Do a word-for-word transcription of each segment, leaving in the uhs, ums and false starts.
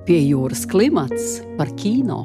Pie jūras klimats par kino.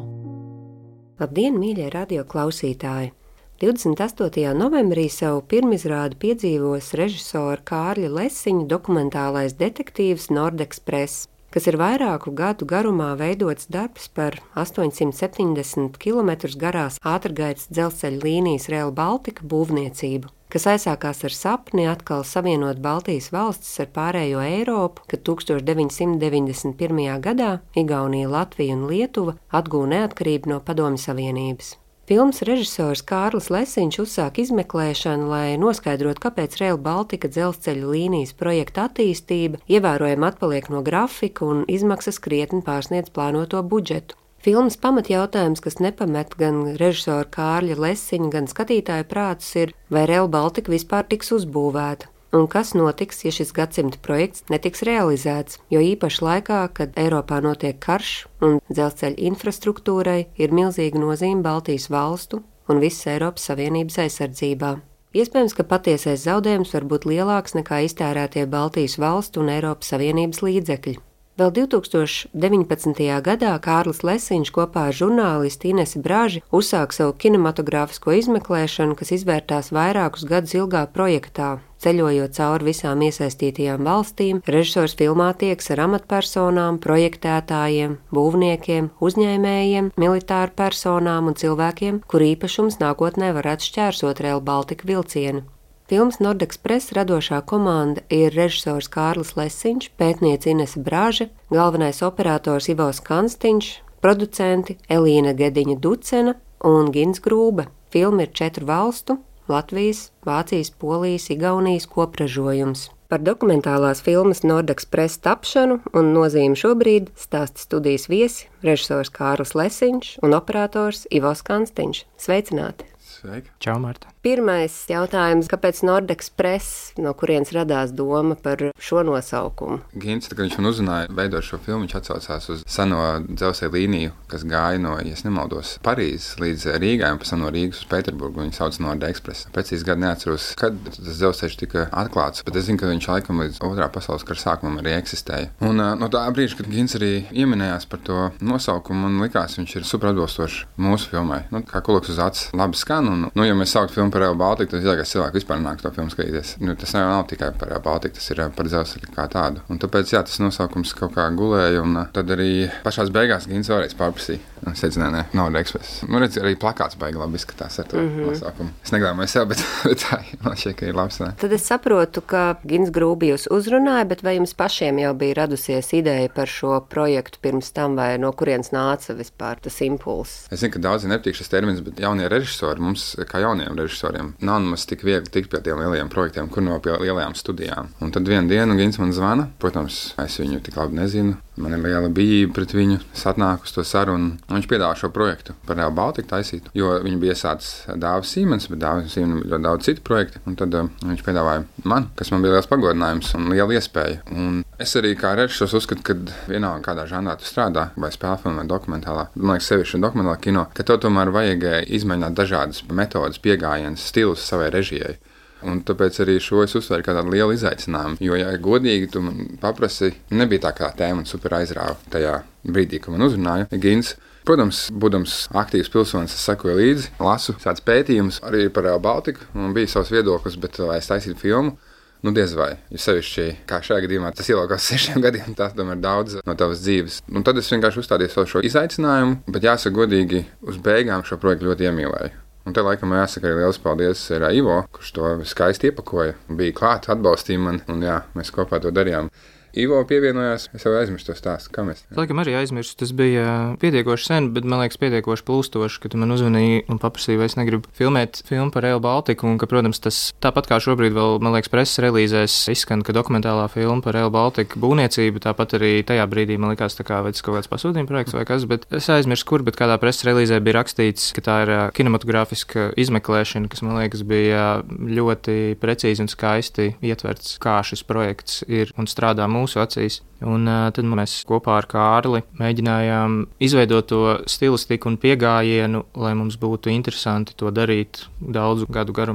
Labdien, mīļie radio klausītāji! divdesmit astotajā novembrī savu pirmizrādi piedzīvos režisora Kārļa Lesiņa dokumentālais detektīvs Nordexpress, kas ir vairāku gadu garumā veidots darbs par astoņsimt septiņdesmit kilometrus garās ātrgaitas dzelzceļa līnijas Rail Baltica būvniecību, kas aizsākās ar sapni atkal savienot Baltijas valstis ar pārējo Eiropu, kad tūkstoš deviņsimt deviņdesmit pirmajā gadā Igaunija, Latvija un Lietuva atguva neatkarību no Padomju Savienības. Filmas režisors Kārlis Lesiņš uzsāk izmeklēšanu, lai noskaidrotu, kāpēc Rail Baltica dzelzceļa līnijas projekta attīstība ievērojami atpaliek no grafika un izmaksas krietni pārsniedz plānoto budžetu. Filmas pamatjautājums, kas nepamet gan režisora Kārļa Lesiņa, gan skatītāju prātus, ir, vai Rail Baltica vispār tiks uzbūvēta. Un kas notiks, ja šis gadsimta projekts netiks realizēts, jo īpaši laikā, kad Eiropā notiek karš un dzelzceļa infrastruktūrai ir milzīga nozīme Baltijas valstu un visas Eiropas Savienības aizsardzībā. Iespējams, ka patiesais zaudējums var būt lielāks nekā iztērētie Baltijas valstu un Eiropas Savienības līdzekļi. Vēl divtūkstoš deviņpadsmitajā gadā Kārlis Lesiņš kopā ar žurnālisti Inesi Braži uzsāk savu kinematogrāfisko izmeklēšanu, kas izvērtās vairākus gadus ilgā projektā. Ceļojot cauri visām iesaistītajām valstīm, režisors filmā tieks ar amatpersonām, projektētājiem, būvniekiem, uzņēmējiem, militāru personām un cilvēkiem, kur īpašums nākotnē varētu šķērsot Rail Baltica vilcienu. Filmas Nordexpress radošā komanda ir režisors Kārlis Lesiņš, pētniece Inese Braža, galvenais operators Ivo Skanstiņš, producenti Elīna Gediņa Ducena un Gins Grūbe. Filma ir četru valstu – Latvijas, Vācijas, Polijas, Igaunijas kopražojums. Par dokumentālās filmas Nordexpress tapšanu un nozīmi šobrīd stāsta studijas viesi režisors Kārlis Lesiņš un operators Ivo Skanstiņš. Sveicināti! Sveiki. Čau, Marta. Pirmais jautājums, kāpēc Nordexpress, no kurienes radās doma par šo nosaukumu? Gins, kad viņš man uzzināja veidot šo filmu, viņš atsaucās uz seno dzelzceļa līniju, kas gāja no, ja es nemaldos, Parīzes līdz Rīgai un pēc tam no Rīgas uz Pēterburgu, viņu sauc Nordexpress. Precīzi gadu neatceros, kad tas dzelzceļš tika atklāts, bet es zinu, ka viņš laikam līdz otrā pasaules kara sākumam arī eksistēja. Un no tā brīža, kad Gins arī ieminējās par to nosaukumu, man likās, viņš ir super atbilstošs mūsu filmai. Nu, kā kuloks uz acis labi skan, un, nu, ja mēs saukt filmu par Rail Baltica, tad izlākās cilvēki vispār nāk to filmu skatīties. Nu, tas nav, nav tikai par Rail Baltica, tas ir par dzelzceļu kā tādu. Un tāpēc, jā, tas nosaukums kaut kā gulēja, un tad arī pašās beigās Gins vēlreiz pārprasīja. Un es teicu, nē, nē, Nordexpress. Nu, redz, arī plakāts baigi labi izskatās ar to mm-hmm. nosaukumu. Es neglāmoju sev, bet, bet tā, man šķiet, ka ir labs. Ne? Tad es saprotu, ka Gins Grūbi jūs uzrunāja, bet vai jums pašiem jau bija radusies ideja par šo projektu pirms tam, vai no kurienes nāca vispār tas impulss? Es zinu, ka daudzi nepatīk šis termins, bet jaunie režisori, mums kā jauniem režisoriem, nav nemaz tik viegli tikt pie tiem lielajiem projektiem, kur no pie lielajām studijām. Un tad vienu dienu Gins man zvana, protams, es viņu tik labi nezinu, man ir liela bijība pret viņu, es atnāku uz to sarunu, un viņš piedāvā šo projektu par Rail Baltica taisītu, jo viņi bija iesācis Dāvis Siemens, bet Dāvis Siemens ļoti daudz citu projektu, un tad uh, viņš piedāvāja man, kas man bija liels pagodinājums un liela iespēja. Un es arī kā režisors uzskatu, ka vienā un kādā žanrā tu strādā, vai spēle filmā, vai dokumentālā, man liekas, sevišķi dokumentālā kino, ka tev tomēr vajag izmēģināt dažādas metodas, piegājienus, stilus savai režijai. Un tāpēc arī šo es uzsveru kā tādu lielu izaicinājumu, jo, ja godīgi tu man paprasi, nebija tā kā tēma un super aizrāva tajā brīdī, kad man uzrunāja Gins. Protams, būdams aktīvs pilsonis, es sekoju līdzi, lasu tāds pētījums arī par Rail Baltica, un bija savs viedoklis, bet lai es taisītu filmu, nu diez vai, jo sevišķi, kā šajā gadījumā, tas ielaukās sešiem gadiem, tas tomēr daudz no tavas dzīves. Un tad es vienkārši uzstādīju savu šo izaicinājumu, bet jāsaka godīgi, uz beigām šo projektu ļoti iemīlēju. Un te laikam jāsaka arī liels paldies Ivo, kurš to skaisti iepakoja, bija klāt, atbalstīja mani, un jā, mēs kopā to darījām. Ivo pievienojās, es jau aizmirstu to stāstu, kam es? Laikam arī aizmirstu, tas bija pietiekoši sen, bet man liekas pietiekoši plūstoši, ka tu man uzvanīji un paprasīji, vai es negribu filmēt filmu par Rail Baltica, un ka, protams, tas tāpat kā šobrīd vēl, man liekas, preses relīzēs izskan, ka dokumentālā filma par Rail Baltica būvniecība, tāpat arī tajā brīdī man likās tā kā, vai tas kaut kāds pasūtījuma projekts vai kas, bet es aizmirstu, kur, bet kādā preses relīzē bija rakstīts, ka tā ir kinematogrāfiska izmeklēšana, kas, man liekas, bija ļoti precīzi un skaisti ietverts, kā šis projekts ir un strādā mūsu acīs. Un uh, tad mēs kopā ar Kārli mēģinājām izveidot to stilistiku un piegājienu, lai mums būtu interesanti to darīt daudzu gadu garumā.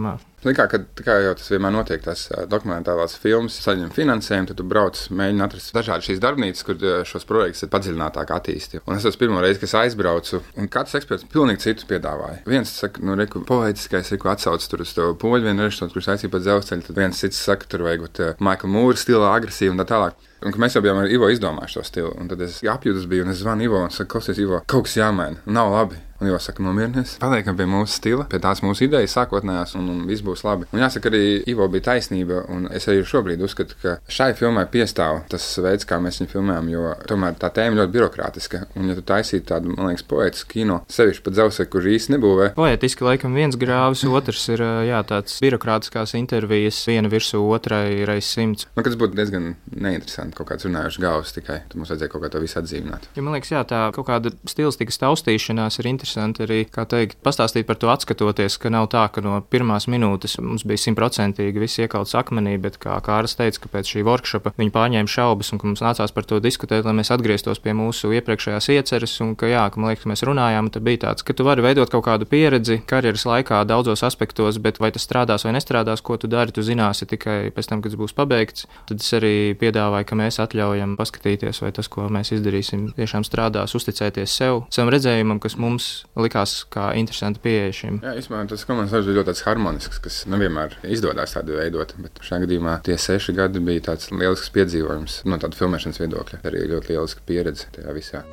Zini kā, kad, kā jau tas vienmēr notiek, tās dokumentālās filmas saņem finansējumu, tad tu brauc, mēģini atrast dažādi šīs darbnīcas, kur šos projektus ir padziļinātāk attīstīti. Un es esmu pirmo reizi, kas aizbraucu, un katrs eksperts pilnīgi citu piedāvāja. Viens saka, nu, reku, poētiskais, reku atsauc tur uz to poļu vienu režisors, kurš aicīja pa dzelzceļu, tad viens cits saka, tur vajag būt Michael Moore stilā agresīvi un tā tālāk. Un mēs jau bijām ar Ivo izdomājuši to stilu, un tad es apjūtas biju, un es zvanu Ivo un saku, klausies, Ivo, kaut kas jāmaina, nav labi. Un Ivo saka, nomierinies, paliekam pie mūsu stila, pie tās mūsu idejas sākotnējās, un, un viss būs labi. Un jāsaka, arī Ivo bija taisnība, un es arī šobrīd uzskatu, ka šai filmai piestāv tas veids, kā mēs viņu filmējam, jo tomēr tā tēma ļoti birokrātiska. Un ja tu taisītu tādu, man liekas, poētisku kino, sevišķi pa dzelzceļu, kur īsti nebūvē. Poētiski laikam viens grāvis, otrs ir, jā, tāds birokrātiskās intervijas, viena virsū otrai reiz simts. Man kas būtu diezgan neinteresanti, kaut kāds runājuši galvas tikai, tad mums vajadzēja kaut kā to visu atzīmēt. Ja, man liekas, jā, tā kaut kāda stilistikas taustīšanās ir interesanti arī, kā teikt, pastāstīt par to atskatoties, ka nav tā, ka no pirmās minūtes mums bija simtprocentīgi viss iekalts akmenī, bet kā Kārs teica, ka pēc šī workshopa viņi pārņēma šaubas un ka mums nācās par to diskutēt, lai mēs atgrieztos pie mūsu iepriekšējās ieceres un ka jā, ka man liekas, ka mēs runājām, tad bija tāds, ka tu vari veidot kaut kādu pieredzi karjeras laikā daudzos aspektos, bet vai tas strādās vai nestrādās, ko tu dari, tu zināsi tikai pēc tam, kad tas būs pabeigts. Tad es arī piedāvāju, ka mēs atļaujam paskatīties, vai tas, ko mēs izdarīsim, tiešām strādās, uzticēties sev, savam redzējumam, kas mums likās kā interesanti pieeja šim. Jā, īstenībā tas komentārs bija ļoti tāds harmonisks, kas nevienmēr izdodas tādu veidot, bet šajā gadījumā tie seši gadi bija tāds lielisks piedzīvojums no tāda filmēšanas viedokļa. Arī ļoti lieliska pieredze tajā visā.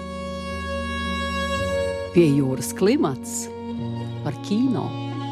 Pie jūras klimats par kino.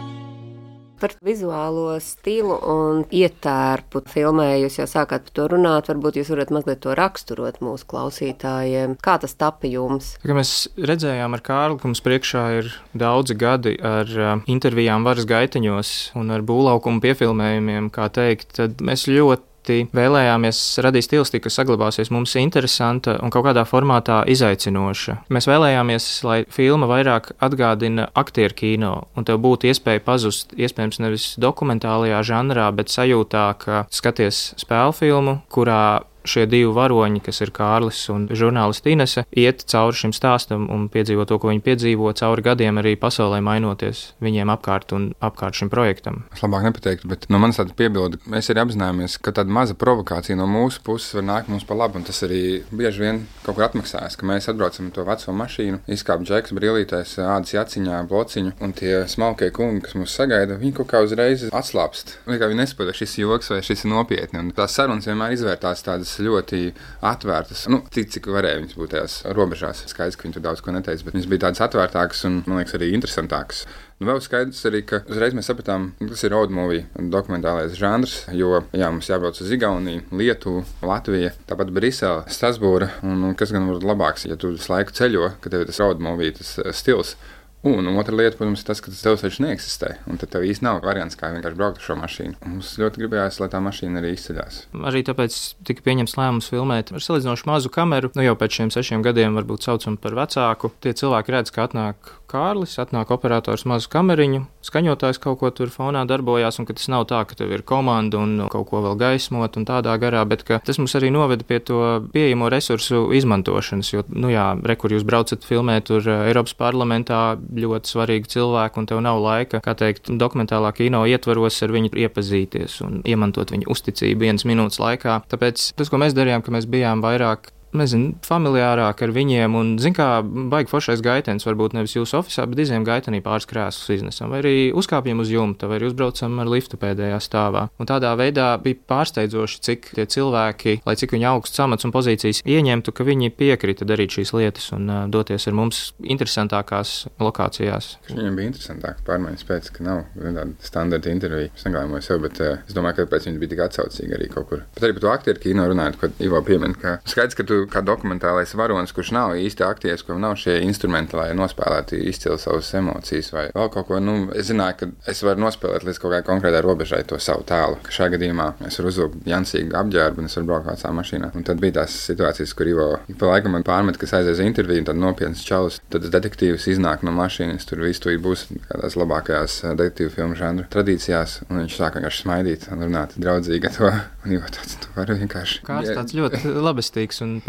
Par vizuālo stilu un ietērpu filmē jūs jau sākāt par to runāt, varbūt jūs varat mazliet to raksturot mūsu klausītājiem. Kā tas tapa jums? Kā mēs redzējām ar Kārli, ka mums priekšā ir daudzi gadi ar uh, intervijām varas gaiteņos un ar būvlaukumu piefilmējumiem, kā teikt, tad mēs ļoti vēlējāmies radīt stilistiku, kas saglabāsies mums interesanta un kaut kādā formātā izaicinoša. Mēs vēlējāmies, lai filma vairāk atgādina aktieru kino, un tev būtu iespēja pazust, iespējams nevis dokumentālajā žanrā, bet sajūtā, ka skaties spēļu filmu, kurā šie divi varoņi, kas ir Kārlis un žurnālisti Inese, iet cauri šim stāstam un piedzīvo to, ko viņi piedzīvo cauri gadiem arī pasaulē mainoties viņiem apkārt un apkārt šim projektam. Es labāk nepateiktu, bet no manas tāda piebilda, mēs arī apzināmies, ka tāda maza provokācija no mūsu puses var nākt mums pa labu, un tas arī bieži vien kaut kur atmaksājas, ka mēs atbraucam to veco mašīnu, izkāp džeks brīlītēs, ādas jaciņā, blociņu, un tie smalkie kungi, kas mūs sagaida, viņi kaut kā uzreiz atslāpst. Kā viņi nesaprot, šis joks vai šis ir nopietni, un tās sarunas vienmēr izvērtās tādas ļoti atvērtas. Nu, tik, cik varēja viņas būt tajās robežās. Skaidrs, ka viņi tur daudz ko neteica, bet viņas bija tādas atvērtākas un, man liekas, arī interesantākas. Nu, vēl skaidrs arī, ka uzreiz mēs sapratām, ka tas ir road movie, dokumentālais žanrs, jo, jā, mums jābrauc uz Igauniju, Lietuvu, Latviju, tāpat Brisele, Strasbūra, un, un kas gan var labāks, ja tu visu laiku ceļo, ka tev ir tas road movie, tas uh, stils. Un otra lieta, protams, ir tas, ka tas dzelzceļš neeksistē, un tad tev īsti nav variants, kā vienkārši braukt ar šo mašīnu. Mums ļoti gribējās, lai tā mašīna arī izceļās. Arī tāpēc tika pieņemts lēmums filmēt ar salīdzinoši mazu kameru. Nu, jau pēc šiem sešiem gadiem varbūt saucam par vecāku. Tie cilvēki redz, ka atnāk Kārlis, atnāk operators mazu kameriņu, skaņotājs kaut ko tur fonā darbojās, un ka tas nav tā, ka tev ir komanda un kaut ko vēl gaismot un tādā garā, bet ka tas mums arī noveda pie to pieejamo resursu izmantošanas, jo, nu jā, re, kur jūs braucat filmēt tur Eiropas parlamentā, ļoti svarīgi cilvēki, un tev nav laika, kā teikt, dokumentālā kino ietvaros ar viņu iepazīties un iemantot viņu uzticību vienas minūtes laikā. Tāpēc tas, ko mēs darījām, ka mēs bijām vairāk, nezinu, familiārāk ar viņiem, un, zin kā, baigi foršais gaitenis, varbūt nevis jūsu ofisā, bet izējām gaitenī pāris krēslus iznesam, vai arī uzkāpjam uz jumta, vai arī uzbraucam ar liftu pēdējā stāvā. Un tādā veidā bija pārsteidzoši, cik tie cilvēki, lai cik viņi augsts amats un pozīcijas ieņemtu, ka viņi piekrita darīt šīs lietas un uh, doties ar mums interesantākās lokācijās. Viņiem bija interesantāk pārmaiņas pēc, ka nav tāda standarta intervija. Es negalēmoju sev, bet uh, es domāju, ka pēc viņi bija tik atsaucīgi arī kaut kur. Bet arī par to aktieru kino runājot, ko Ivo piemin, ka skaidrs, ka tu kā dokumentālais varonis, kurš nav īsti aktieris, kuram nav šie instrumenti, lai nospēlētu izcili savas emocijas vai vēl kaut ko. Nu, es zināju, ka es varu nospēlēt līdz kaut kādai konkrētai robežai to savu tēlu. Ka šajā gadījumā es varu uzvilkt jansīgu apģērbu un es varu braukt vecā mašīnā. Un tad bija tās situācijas, kur Ivo pa laikam man pārmet, kas aizies interviju, un tad nopietns čalis. Tad detektīvs iznāk no mašīnas, tur viss tur būs kādās labākajās detektīvu filmu žanru tradīcijās, un viņš sāk vienkārši smaidīt un runāt draudzīgi ar to. Un Ivo tāds, tu vari vienkārši. Kārs tāds ļoti labestīgs un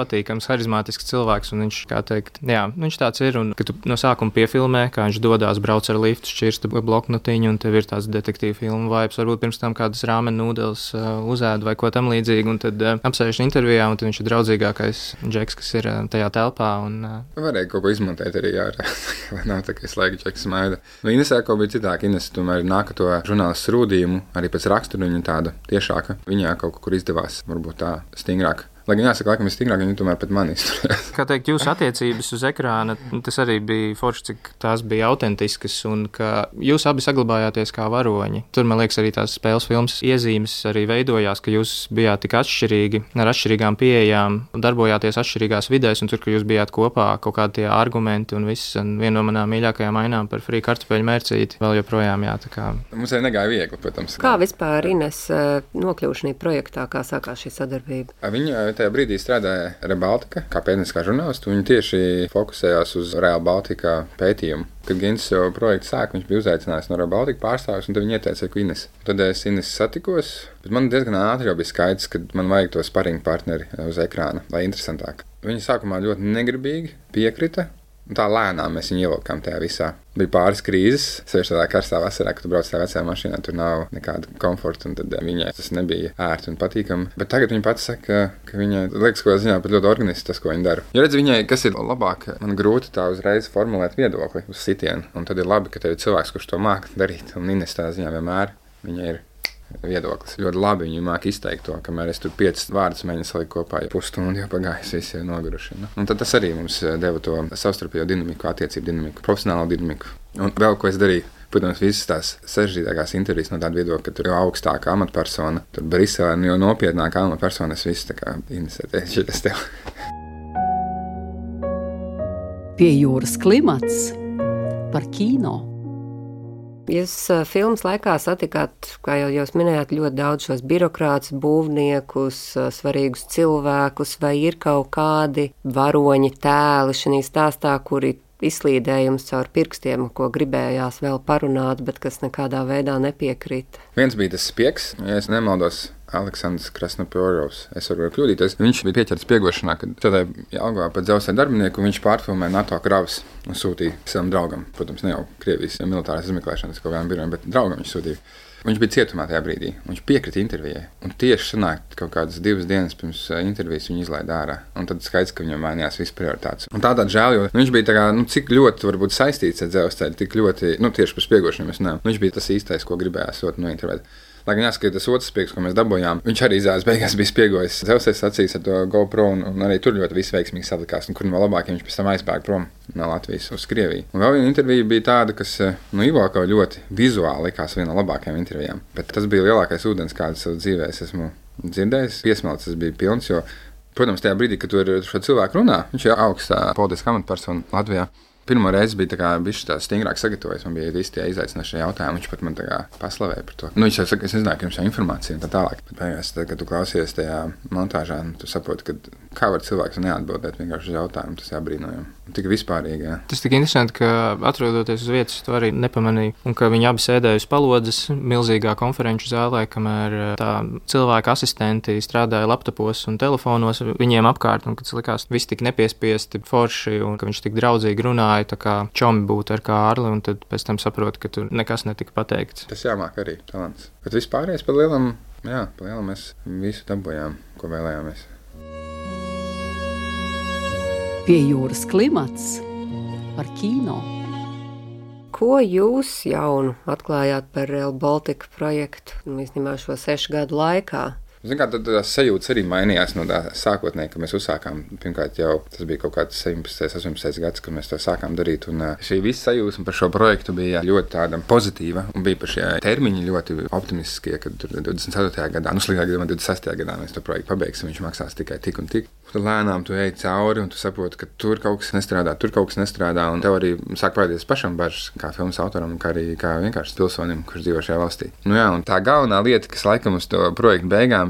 patīkams, harizmātisks cilvēks, un viņš, kā teikt, jā, viņš tāds ir, un kad tu no sākuma piefilmē, kā viņš dodās, brauc ar liftu, šķirsta bloknotiņu, un tev ir tāds detektīva filmu vibes, varbūt pirms tam kādas rāmen nūdeles uh, uzēd vai ko tam līdzīgi, un tad uh, apsēž intervijā, un tad viņš ir draudzīgākais džeks, kas ir uh, tajā telpā. Un, uh... Varēja kaut ko izmantot arī ārā, lai nav tā, ka es laiku džeks maida. Nu, Inesē kaut bija citāk, Ines tomēr nāka to žurnālistu rūdījumu, arī pēc rakstura viņa tāda tiešāka, viņā kaut kur izdevās, varbūt tā stingrāk. Lai gan jāsaka, laikam ir stingrāk, viņi tomēr pret mani izturējās. Kā teikt, jūsu attiecības uz ekrāna, tas arī bija forši, cik tās bija autentiskas un ka jūs abi saglabājāties kā varoņi. Tur, man liekas, arī tās spēles filmas iezīmes arī veidojās, ka jūs bijāt tik atšķirīgi, ar atšķirīgām pieejām, darbojāties atšķirīgās vidēs, un tur, ka jūs bijāt kopā kaut kādi tie argumenti un viss, un viena no manām mīļākajām ainām par frī kartupeļu mērcīti vēl joprojām, jā, tā kā. Mums arī negāja viegli, protams. Kā vispār Ines nokļuva šī projektā, kā sākās šī sadarbība? Viņa tajā brīdī strādāja Rail Baltica kā pētnieciskā žurnāliste. Viņa tieši fokusējās uz Rail Baltica pētījumu. Kad Gins jau projektu sāka, viņš bija uzaicinājis no Rail Baltica pārstāvis, un tad viņa ieteica, ka Ines. Tad es Ines satikos, bet man diezgan ātri jau bija skaidrs, ka man vajag to sparingu partneri uz ekrāna, lai interesantāk. Viņa sākumā ļoti negribīgi piekrita. Tā lēnām mēs viņu ievilkām tajā visā. Bija pāris krīzes, sevišķi tādā karstā vasarā, kad tu brauc tajā vecajā mašīnā, tur nav nekāda komforta, un tad viņai tas nebija ērti un patīkami. Bet tagad viņa pats saka, ka viņai liekas, ko ziņā pat ļoti organiski tas, ko viņa dara. Jo redz, viņai, kas ir labāk, man grūti tā uzreiz formulēt viedokli uz sitienu, un tad ir labi, ka tev ir cilvēks, kurš to māca darīt, un Ines tā ziņā vienmēr viņa ir viedoklis. Ļoti labi viņi māca izteikt to, kamēr es tur piecas vārdus mēģinu salikt kopā, ja pusstundu jau pagājis, visi ir noguruši. Nu? Un tad tas arī mums deva to savstarpējo dinamiku, attiecību dinamiku, profesionālo dinamiku. Un vēl ko es darīju, protams, visas tās sarežģītākās intervijas no tāda viedokļa, ka tur jau augstākā amatpersona, tur Briselē jau nopietnākā amatpersona, es visu tā kā Inesē, šitas tev. Pie jūras klimats par kino. Jūs filmas laikā satikāt, kā jau jūs minējāt, ļoti daudz šos birokrātus, būvniekus, svarīgus cilvēkus, vai ir kaut kādi varoņi tēli šajā stāstā, kuri izslīdēja jums caur pirkstiem, ko gribējās vēl parunāt, bet kas nekādā veidā nepiekrīt? Viens bija tas spieks, ja es nemaldos, Aleksandrs Krasnopjorovs. Es varu kļūdīties. Viņš bija pieķerts spiegošanā, kad strādāja Jelgavā par dzelzceļa darbinieku, un viņš pārfilmēja NATO kravas un sūtīja savam draugam. Protams, ne jau Krievijas militārās izmeklēšanas kaut kādam birojam, bet draugam viņš sūtīja. Viņš bija cietumā tajā brīdī. Viņš piekrita intervijai. Un tieši sanāk kaut kādas divas dienas pirms intervijas viņu izlaida ārā. Un tad skaidrs, ka viņam mainījās viss prioritātes. Un tādā žēl, jo viņš bija tā kā, nu, cik ļoti varbūt saistīts ar dzelzceļu, tik ļoti, nu, tieši par spiegošanu mēs runājam. Viņš bija tas īstais, ko gribējās sot no intervēt. Lai gan jāsaka, tas otrs spiegs, ko mēs dabūjām, viņš arī izrādās beigās bija spiegojis dzelzceļa stacijas ar to GoPro, un, un arī tur ļoti viss veiksmīgi salikās. Un kur no labāk, ja viņš pēc tam aizbēga prom no Latvijas uz Krieviju. Un vēl viena intervija bija tāda, kas, nu, Ivāko ļoti vizuāli likās viena no labākajām intervijām. Bet tas bija lielākais ūdens, kādu savu dzīvē es esmu dzirdējis. Piesmelts tas bija pilns, jo, protams, tajā brīdī, kad tur šo cilvēku runā, viņš ir augstā politiskā amatpersona Latvijā. Pirmo reizi bija tā kā bišķi tā stingrāk sagatavojis, man bija visi tie izaicinošie jautājumi, viņš pat man tā kā paslavēja par to. Nu, viņš jau saka, es nezināju, ka jums jau informācija un tā tālāk. Bet beigās, tad, kad tu klausies tajā montāžā, nu, tu saproti, ka kā var cilvēks neatbildēt vienkārši uz jautājumu, tas jābrīnojam. Tik vispārīgi, jā. Tas tik interesanti, ka atrodoties uz vietas, to arī nepamanīju, un ka viņi abi sēdēja uz palodzes milzīgā konferenču zālē, kamēr tā cilvēka asistenti strādāja laptopos un telefonos viņiem apkārt, un kad likās visi tik nepiespiesti forši, un ka viņš tik draudzīgi runāja, tā kā čomi būtu ar Kārli, un tad pēc tam saprot, ka tur nekas netika pateikts. Tas jāmāk arī talants. Bet vispārējais pa lielam, jā, pa lielam mēs visu dabūjām, ko vēlējāmies. Pie jūras klimats par kino. Ko jūs jaunu atklājāt par Rail Baltica projektu, nu, īstenībā šo sešu gadu laikā? Zin kā, tad tās sajūtas arī mainījās no tā sākotnēji, kad mēs uzsākām. Pirmkārt jau tas bija kaut kāds septiņpadsmitais, astoņpadsmitais gads, kad mēs to sākām darīt. Un šī visa sajūta par šo projektu bija ļoti tāda pozitīva. Un bija par šie termiņi ļoti optimistiskie, kad tur divdesmit ceturtajā gadā, nu slikāk gadījumā divdesmit sestajā gadā mēs to projektu pabeigsim, viņš maksās tikai tik un tik. Tad lēnām tu ej cauri un tu saproti, ka tur kaut kas nestrādā, tur kaut kas nestrādā. Un tev arī sāk parādīties pašam bažas, kā filmas autoram, kā arī kā vienkārši pilsonim, kurš dzīvo šajā valstī. Nu jā, un tā galvenā lieta, kas laikam uz to projektu beigām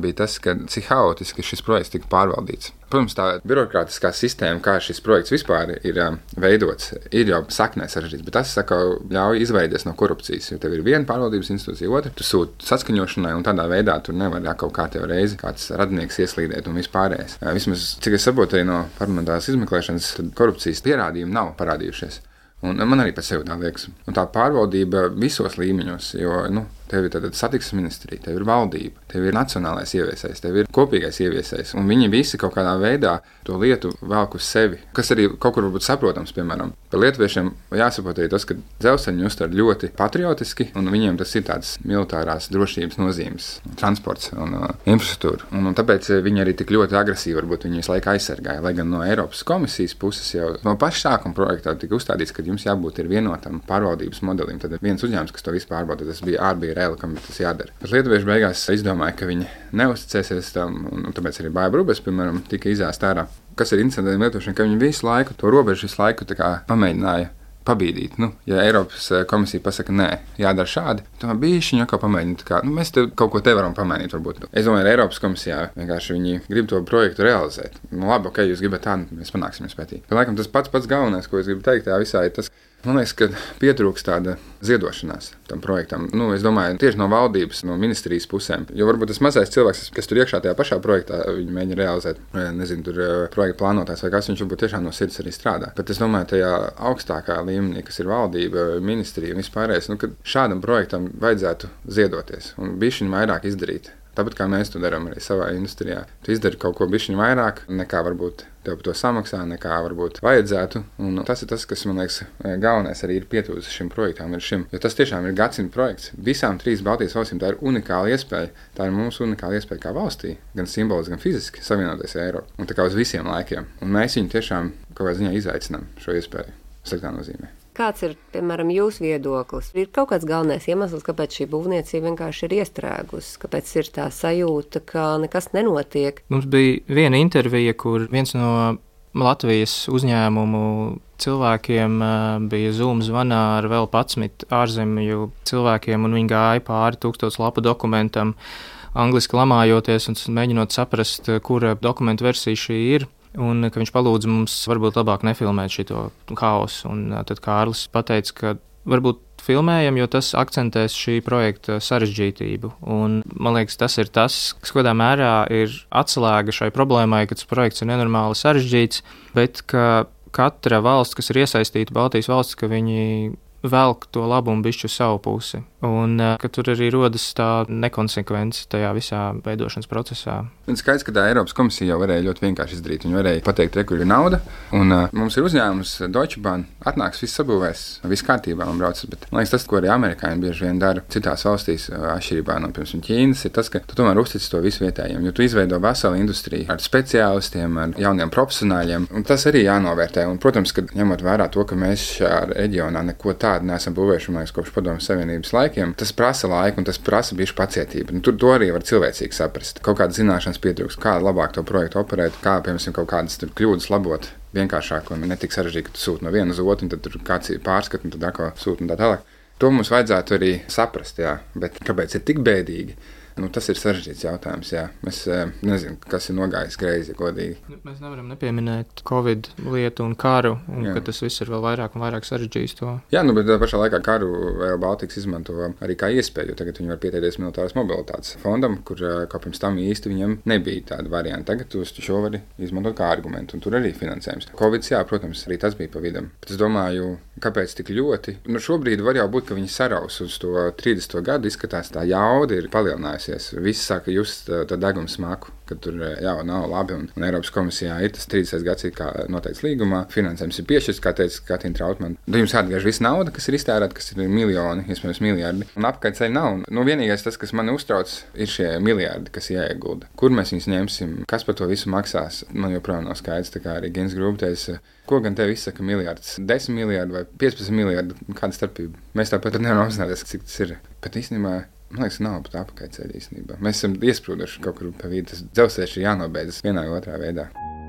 bija tas, ka cik haotiski šis projekts tika pārvaldīts. Protams, tā birokrātiskā sistēma, kā šis projekts vispār ir um, veidots, ir jau saknē sarežģīts, bet tas, saka, ļauj izvairīties no korupcijas, jo tev ir viena pārvaldības institūcija, otra, tu sūti saskaņošanai, un tādā veidā tur nevar jā, kaut kā tev reizi kāds radinieks ieslīdēt un vispārējais. Vismaz, cik es saprotu arī no parlamentārās izmeklēšanas, tad korupcijas pierādījumi nav parādījušies. Un man arī pēc sevi tā liekas. Un tā pārvaldība visos līmeņos, jo, nu, tev ir tātad satiksmes ministrija, tev ir valdība, tev ir nacionālais ieviesējs, tev ir kopīgais ieviesējs, un viņi visi kaut kādā veidā to lietu velk uz sevi, kas arī kaut kur varbūt saprotams, piemēram. Par lietuviešiem jāsaprot arī tas, ka dzelzceļu uztver ļoti patriotiski, un viņiem tas ir tāds militārās drošības nozīmes, transports un uh, infrastruktūra. Un, un tāpēc viņi arī tik ļoti agresīvi varbūt viņi visu laiku aizsargāja, lai gan no Eiropas komisijas puses jau no paša sākuma projektā tika uzstādīts, ka jums jābūt ir vienotam pārvaldības modelim. Tad viens uzņēmums, kas to visu pārbauda, tas bija ārbija Rēla, kam tas jādara. Bet lietuvieši beigās izdomāja, ka viņi neuzticēsies tam, un, un tāpēc arī Bāja Brubes, piemēram, tika izēst ārā. Kas ir interesanti lietošana, ka viņi visu laiku, to robežu visu laiku tā kā pamēģināja pabīdīt. Nu, ja Eiropas komisija pasaka, nē, jādara šādi, tad bišķiņi jau pamēģināt, kā, nu, mēs te kaut ko te varam pamainīt, varbūt. Es domāju, ka Eiropas komisijā vienkārši viņi grib to projektu realizēt. Nu, labi, ok, jūs gribat tādu, mēs panāksim spētī. Bet, laikam, tas pats pats galvenais, ko es gribu teikt, tā visā ir tas, man liekas, ka pietrūkst tāda ziedošanās tam projektam. Nu, es domāju, tieši no valdības, no ministrijas pusēm. Jo varbūt tas mazais cilvēks, kas tur iekšā tajā pašā projektā, viņi mēģina realizēt, nezinu, tur projekta plānotājs vai kas, viņš varbūt tiešām no sirds arī strādā. Bet es domāju, tajā augstākā līmenī, kas ir valdība, ministrija un vispārējais, nu, ka šādam projektam vajadzētu ziedoties un bišķiņu vairāk izdarīt. Tāpat kā mēs to darām arī savā industrijā. Tu izdari kaut ko bišķiņu vairāk, nekā varbūt tev par to samaksā, nekā varbūt vajadzētu. Un tas ir tas, kas, man liekas, galvenais arī ir pietūzis šim projektam. Šim, jo tas tiešām ir gadsimta projekts. Visām trīs Baltijas valstīm tā ir unikāla iespēja. Tā ir mūsu unikāla iespēja kā valstī, gan simboliski, gan fiziski savienoties ar Eiropu. Un tā kā uz visiem laikiem. Un mēs viņu tiešām kaut kādā ziņā izaicinām šo iespēju. Sliktā nozīmē. Kāds ir, piemēram, jūsu viedoklis? Ir kaut kāds galvenais iemesls, kāpēc šī būvniecība vienkārši ir iestrēgusi, kāpēc ir tā sajūta, ka nekas nenotiek? Mums bija viena intervija, kur viens no Latvijas uzņēmumu cilvēkiem bija Zoom zvanā ar vēl padsmit ārzemju cilvēkiem, un viņi gāja pāri tūkstots lapu dokumentam, angliski lamājoties un mēģinot saprast, kura dokumentu versija šī ir. Un ka viņš palūdza mums varbūt labāk nefilmēt šito haosu. Un tad Kārlis pateica, ka varbūt filmējam, jo tas akcentēs šī projekta sarežģītību. Un man liekas, tas ir tas, kas kādā mērā ir atslēga šai problēmai, ka tas projekts ir nenormāli sarežģīts, bet ka katra valsts, kas ir iesaistīta, Baltijas valsts, ka viņi velk to labumu bišķi uz savu pusi. Un ka tur arī rodas tā nekonsekvence tajā visā veidošanas procesā. Un skaidrs, ka tā Eiropas komisija jau varēja ļoti vienkārši izdarīt. Viņi varēja pateikt, re, kur ir nauda, un uh, mums ir uzņēmums Deutsche Bahn, atnāks, viss sabūvēs, viss kārtībā un braucas. Bet man liekas, tas, ko arī amerikāņi bieži vien dara citās valstīs, atšķirībā no, piemēram, Ķīnas, ir tas, ka tu tomēr uztici to visu vietējiem, jo tu izveido veselu industriju ar speciālistiem, ar jauniem profesionāļiem, un tas arī jānovērtē. Un, protams, ka ņemot vērā to, ka mēs šajā reģionā neko tādu neesam būvējuši, man liekas, kopš Padomju Savienības laikiem, tas prasa laiku un tas prasa bišķi pacietību. Nu, tur to arī var cilvēcīgi saprast. Kaut kāda zināšanas pietrūkst, kā labāk to projektu operēt, kā, piemēram, kaut kādas tur kļūdas labot vienkāršāk un ne tik sarežģīti, ka tu sūti no viena uz otru, un tad tur kāds ir pārskat, un tad atkal sūti un tā tālāk. To mums vajadzētu arī saprast, jā, bet kāpēc ir tik bēdīgi? Nu, tas ir sarežģīts jautājums, jā. Es nezinu, kas ir nogājis greizi, godīgi. Mēs nevaram nepieminēt Covid lietu un karu, un jā. Ka tas viss ir vēl vairāk un vairāk sarežģījis to. Jā, nu, bet tā pašā laikā karu Rail Baltica izmanto arī kā iespēju, jo tagad viņi var pieteikties militāras mobilitātes fondam, kur kā pirms tam īsti viņam nebija tāda varianta. Tagad tu šo vari izmantot kā argumentu, un tur arī finansējums. Covid, jā, protams, arī tas bija pa vidam. Bet es domāju, kāpēc tik ļoti? Nu, šobrīd var jau būt, ka viņi saraus uz to trīsdesmito gadu, izskatās tā jauda ir palielinājusies. Visi sāka just tā deguma smaku, ka tur jau nav labi, un, un Eiropas komisijā ir tas trīsdesmitais gads, kā noteikts līgumā, finansējums ir piešķirts, kā teica Katrīna Trautmane. Tad jums jāatgriež visa nauda, kas ir iztērēta, kas ir miljoni, iespējams miljardi, un apkārt ceļ nav. Nu, vienīgais tas, kas mani uztrauc, ir šie miljardi, kas jāiegulda. Kur mēs viņus ņemsim, kas par to visu maksās, man joprojām nav skaidrs, tā kā arī Gens Grupa teica, ko gan tev izsaka miljards, desmit miljardi vai piecpadsmit miljardi, kāda starpība. Mēs tāpat nevaram apzināties, cik tas ir. Bet īstenībā, man liekas, nav pat apakaļceļa īstenībā. Mēs esam iesprūduši kaut kur pa vidu. Tas dzelzceļš ir jānobeidzas vienā vai otrā veidā.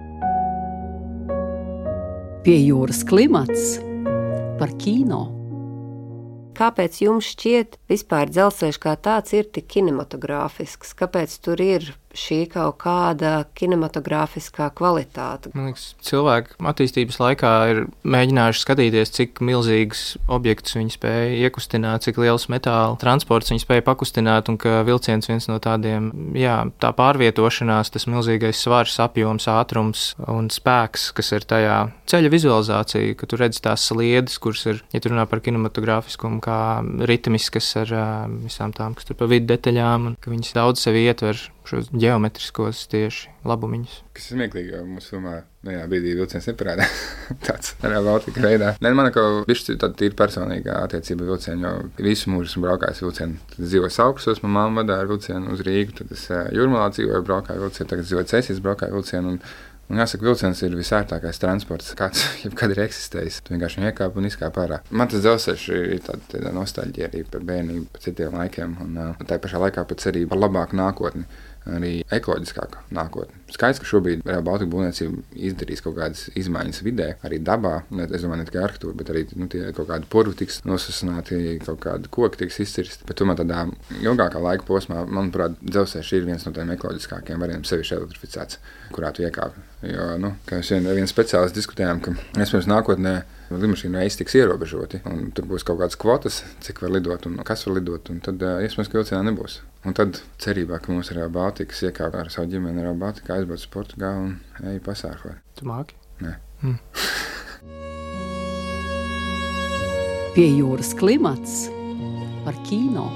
Pie jūras klimats par kino. Kāpēc jums šķiet vispār dzelzceļš kā tāds ir tik kinematogrāfisks? Kāpēc tur ir šī kaut kāda kinematogrāfiskā kvalitāte. Man liekas, cilvēki attīstības laikā ir mēģinājuši skatīties, cik milzīgus objektus viņi spēja iekustināt, cik liels metāla transports viņi spēja pakustināt, un ka vilciens viens no tādiem, jā, tā pārvietošanās, tas milzīgais svars, apjoms, ātrums un spēks, kas ir tajā ceļa vizualizācija, ka tu redzi tās sliedes, kuras ir, ja tu runā par kinematogrāfiskumu, kā ritmiskas ar uh, visām tām, kas tur pa vidu detaļām, un ka viņas daudz sevi ietver šos ģeometriskos tieši labumiņus. Kas ir smieklīgi, jo mūsu filmā vienā brīdī vilciens neparādā tāds Real Baltica veidā. Nē, man kaut bišķi tāda tīra personīgā attiecība vilcienu, jo visu mūžu esmu braukājis vilcienu. Tad es dzīvoju Saukstos, man mamma vadīja vilcienu uz Rīgu, tad es uh, Jūrmalā dzīvoju, braukāju vilcienu, tagad dzīvoju Cēsīs, braukāju vilcienu. Un, un jāsaka, vilciens ir visērtākais transports, kāds jebkad ir eksistējis. Tu vienkārši iekāp un izkāp ārā. Man tas dzelzceļš ir tāda, tāda nostalģija arī par bērnību, par citiem laikiem, un uh, tā pašā laikā pat cerība par labāku nākotni. Arī ekoloģiskāka nākotne. Skaidrs, ka šobrīd Real Baltica būvniecība izdarīs kaut kādas izmaiņas vidē, arī dabā, ne, es domāju, ne tikai arhitektūra, bet arī nu, tie kaut kādi purvi tiks nosasināti, kaut kādi koki tiks izcirsti. Bet tomēr tādā ilgākā laika posmā, manuprāt, dzelzceļš ir viens no tiem ekoloģiskākiem variantiem, sevišķi elektrificēts, kurā tu iekāpi. Jo, nu, kā mēs vien, viens speciālists diskutējām, ka iespējams nākotnē lidmašīnu reisi tiks ierobežoti, un tur būs kaut kādas kvotas, cik var lidot un kas var lidot, un tad iespējams, ka vilcienā nebūs. Un tad cerībā, ka mums ir Real Baltica, iekāp ar savu ģimeni Real Baltica, aizbrauc uz Portugālu un ej pasārfot. Tu māki? Nē. Mm. Pie jūras klimats par kino.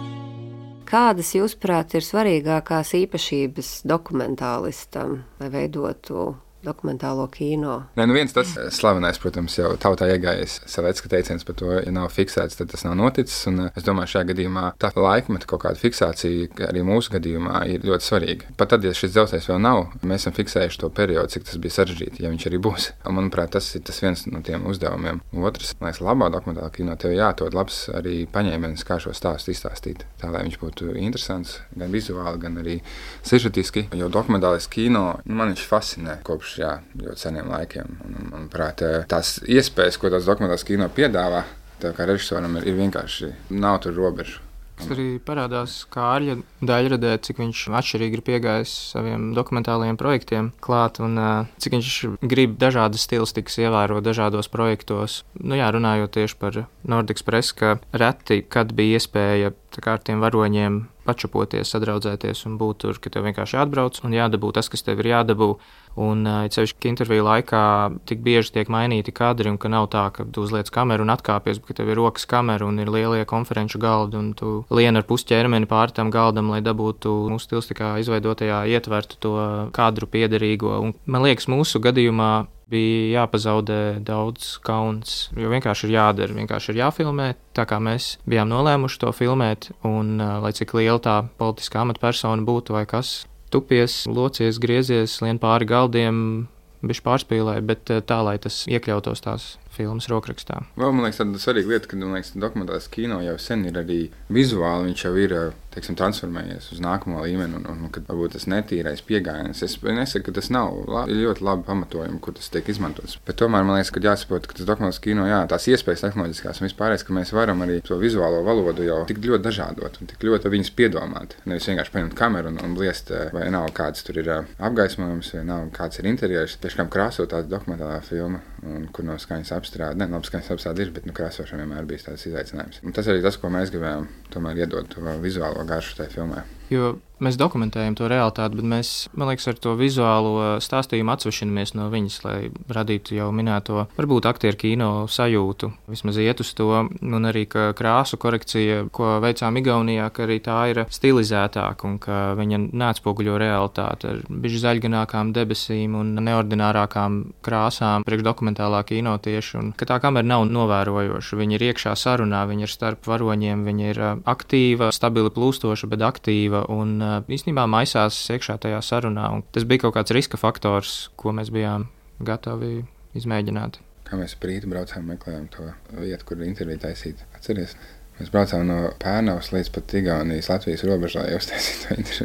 Kādas, jūsuprāt, ir svarīgākās īpašības dokumentālistam, lai veidotu dokumentālo kino? Nē, nu viens tas slavenais, protams, jau tautā iegājies Salecka teiciens par to, ja nav fiksēts, tad tas nav noticis, un es domāju, šajā gadījumā tā laikmeta kaut kāda fiksācija, arī mūsu gadījumā, ir ļoti svarīga. Pat tad, ja šis dzelzceļš vēl nav, mēs esam fiksējuši to periodu, cik tas bija sarežģīti, ja viņš arī būs. Un, manuprāt, tas ir tas viens no tiem uzdevumiem. Otrs, man liekas, labā dokumentālā kino tev jāatrod labs arī paņēmienis, kā šo stāstu izstāstīt, tā lai viņš būtu interesants, gan vizuāli, gan arī sižetiski, jo dokumentālais kino, nu, man viņš fascinē kopš jā, ļoti seniem laikiem. Un, manuprāt, tās iespējas, ko tās dokumentālās kino piedāvā, tev kā režisoram ir, ir vienkārši nav tur robežu. Tas arī parādās Kārļa daļradē, cik viņš atšķirīgi ir piegājis saviem dokumentālajiem projektiem klāt un cik viņš grib dažādas stilistikas ievērot dažādos projektos. Nu jā, runājot tieši par Nordexpress, ka reti, kad bija iespēja tā kā ar tiem varoņiem pačupoties, sadraudzēties un būt tur, ka tev vienkārši jāatbrauc un jādabū tas, kas tev ir jādabū. Un ceļš, ka interviju laikā tik bieži tiek mainīti kadri un ka nav tā, ka tu uzliec kameru un atkāpies, bet ka tev ir rokas kamera un ir lielie konferenču galdi un tu lien ar pusķermeni pāri tam galdam, lai dabūtu mūsu stilistikā izveidotajā ietvertu to kadru piederīgo. Un man liekas, mūsu gadījumā bija jāpazaudē daudz kauns, jo vienkārši ir jādara, vienkārši ir jāfilmē, tā kā mēs bijām nolēmuši to filmēt, un lai cik liela tā politiskā amatpersona būtu vai kas, tupies, locies, griezies, lien pāri galdiem, bišķi pārspīlē, bet tā, lai tas iekļautos tās filmas rokrakstā. Vēl, man liekas, tāda svarīga lieta, ka, man liekas, dokumentālais kino jau sen ir arī vizuāli, viņš jau ir, teiksim, transformējies uz nākamo līmeni, un, un kad varbūt tas netīrais piegājiens. Es nesaku, ka tas nav labi, ir ļoti labi pamatojumi, kur tas tiek izmantots. Bet tomēr, man liekas, ka jāsaprot, ka tas dokumentālais kino, jā, tās iespējas tehnoloģiskās un vispārējais, ka mēs varam arī to vizuālo valodu jau tik ļoti dažādot un tik ļoti viņus piedomāt. Nevis vienkārši paņemt kameru un, un bliest, vai nav kāds tur ir apgaismojums, vai nav kāds ir interjers. Tiešām krāsot tāda dokumentālā filma, un, kur no skaņas apstrāde. Ne, labi, skaņas apstrāde ir, bet nu, krāsošana vienmēr bijis tāds izaicinājums. Un tas arī tas, ko mēs gribējām tomēr iedot to vizuālo garšu tajā filmā. Jo mēs dokumentējam to realitāti, bet mēs, man liekas, ar to vizuālo stāstījumu atsvešinamies no viņas, lai radītu jau minēto, varbūt aktieru kino sajūtu, vismaz iet uz to, un arī, ka krāsu korekcija, ko veicām Igaunijā, ka arī tā ir stilizētāka un ka viņa neatspoguļo realitāti ar bišķi zaļganākām debesīm un neordinārākām krāsām priekš dokumentālā kino tieši, un ka tā kamera nav novērojoša, viņa ir iekšā sarunā, viņa ir starp varoņiem, viņa ir aktīva, stabili plūstoša, bet aktīva, un īstenībā maisās iekšā tajā sarunā, un tas bija kaut kāds riska faktors, ko mēs bijām gatavi izmēģināt. Kā mēs prīti braucām, meklējām to vietu, kur interviju taisīt. Atceries? Mēs braucām no Pērnavas līdz pat Igaunijas Latvijas robežai, lai uztaisītu to interviju.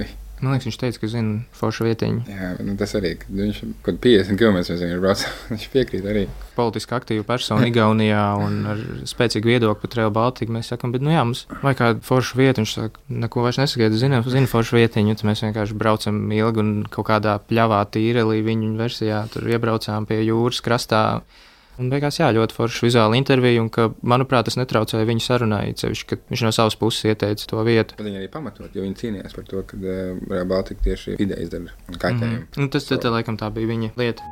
Man liekas, viņš teica, ka zina foršu vietiņu. Jā, nu tas arī, kad viņš kaut piecdesmit kilometrus mēs viņu braucam, viņš piekrīt arī. Politiski aktīva persona Igaunijā un ar spēcīgu viedokli par Rail Baltiku. Mēs sakam, bet nu jā, mums vajag kādu foršu vietu. Viņš saka, neko vairs nesakiet, zina, zina foršu vietiņu. Tad mēs vienkārši braucam ilgi un kaut kādā pļavā tīrelī viņu versijā tur iebraucām pie jūras krastā. Un beigās jā, ļoti forša vizuāla intervija, un ka, manuprāt, tas netraucēja viņu sarunai, cevišķi, ka viņš no savas puses ieteica to vietu. Viņi arī pamatot, jo viņi cīnījās par to, ka uh, Rail Baltica tieši vidē izdara kaitējumu. Mm-hmm. Tas, tā, tā, laikam, tā bija viņa lieta.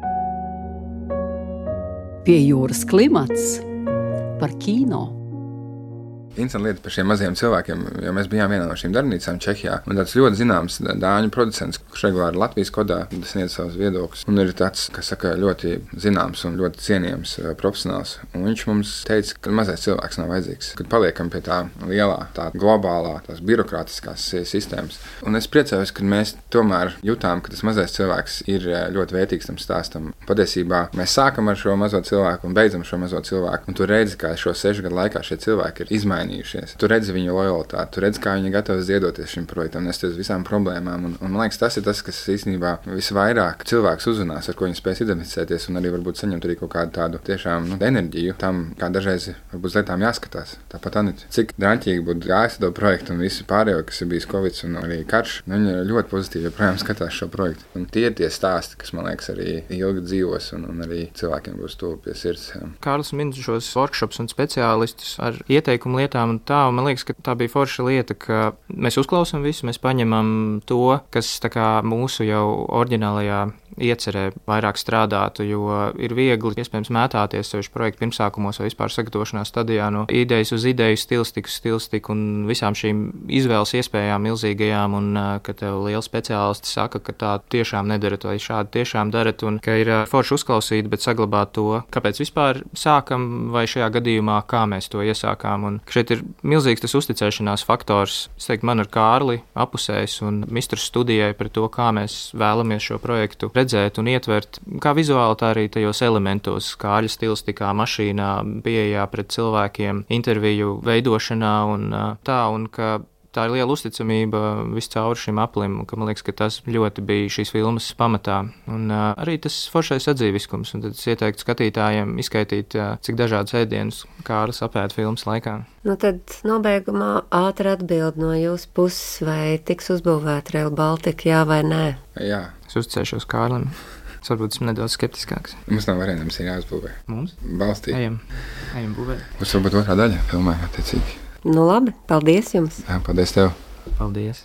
Pie jūras klimats par kino. Interesanti lieta par šiem mazajiem cilvēkiem, jo mēs bijām vienā no šīm darbnīcām Čehijā. Un tāds ļoti zināms dāņu producents, kurš regulāri Latvijas kodā sniedz savus viedokļus. Un ir tāds, kas saka, ļoti zināms un ļoti cienījams profesionāls. Un viņš mums teica, ka mazais cilvēks nav vajadzīgs. Kad paliekam pie tā lielā, tā globālā, tās birokrātiskās sistēmas. Un es priecājos, ka mēs tomēr jutām, ka tas mazais cilvēks ir ļoti vērtīgs tam stāstam. Patiesībā mēs sākam ar šo mazo cilvēku un beidzam šo mazo cilvēku. Un tu redzi, kā šo sešu gadu laikā šie cilvēki ir izmainījušies. Tu redzi viņu lojalitāti, tu redzi, kā viņi ir gatavi ziedoties šim projektam, nesties visām problēmām. Un, un man liekas, tas ir tas, kas īstenībā visvairāk cilvēks uzrunās, ar ko viņi spēs identificēties un arī varbūt saņemt arī kaut kādu tādu tiešām nu, enerģiju tam, kā dažreiz varbūt lietām jāskatās. Tāpat Anita, cik drāmīgi būtu gājis to projektu un visi pārējo, kas ir bijis Covid un arī karš, viņi ļoti pozitīvi joprojām skatās šo projektu. Un tie ir tie stāsti, kas man liekas arī ilgi dzīvos un, un arī cilvēkiem būs tuvu pie sirds. Kārlis min šos workshops un speciālistus ar ieteikumu lietām un tā, un man liekas, ka tā bija forša lieta, ka mēs uzklausām visu, mēs paņemam to, kas tā kā mūsu jau oriģinālajā iecerē vairāk strādātu, jo ir viegli, iespējams, mētāties sevišķi projektu pirmsākumos vai vispār sagatavošanās stadijā no idejas uz ideju, stilstiku, stilstiku un visām šīm izvēles iespējām milzīgajām, un ka tev lieli speciālisti saka, ka tā tiešām nedarat vai šādi tiešām darat, un ka ir forši uzklausīt, bet saglabāt to, kāpēc vispār sākam vai šajā gadījumā, kā mēs to iesākām, un šeit ir milzīgs tas uzticēšanās faktors, es teiktu, man ar Kārli apusējis un Mistrs studijai par to, kā mēs vēlamies šo projektu redzēt un ietvert, kā vizuāli, tā arī tajos elementos, Kārļa stilistikā, mašīnā, pieejā pret cilvēkiem, interviju veidošanā un tā, un ka tā ir liela uzticamība viscaur šim aplim, ka man liekas, ka tas ļoti bija šīs filmas pamatā. Un uh, arī tas foršais atdzīviskums, un tad es ieteiktu skatītājiem izskaitīt, uh, cik dažādas ēdienas Kārlis apēd filmas laikā. Nu tad nobeigumā ātri atbild no jūsu puses, vai tiks uzbūvēta Rail Baltica, jā vai nē? Jā. Es uzticēšos Kārlim. Es varbūt esmu nedaudz skeptiskāks. Mums nav variantiem, mums ir jāuzbūvē. Mums? Balstīt. Ejam. Ejam būvēt. Mums varbūt otrā daļa filmē, attiecīgi. Nu labi, paldies jums. Jā, paldies tev. Paldies.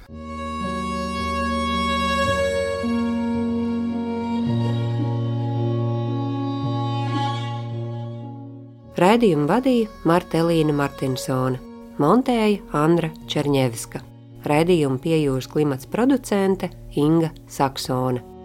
Raidījumu vadīja Marta Elīna Martinsone, montēja Andra Čerņevska. Raidījumu Pie jūras klimats producente Inga Saksone.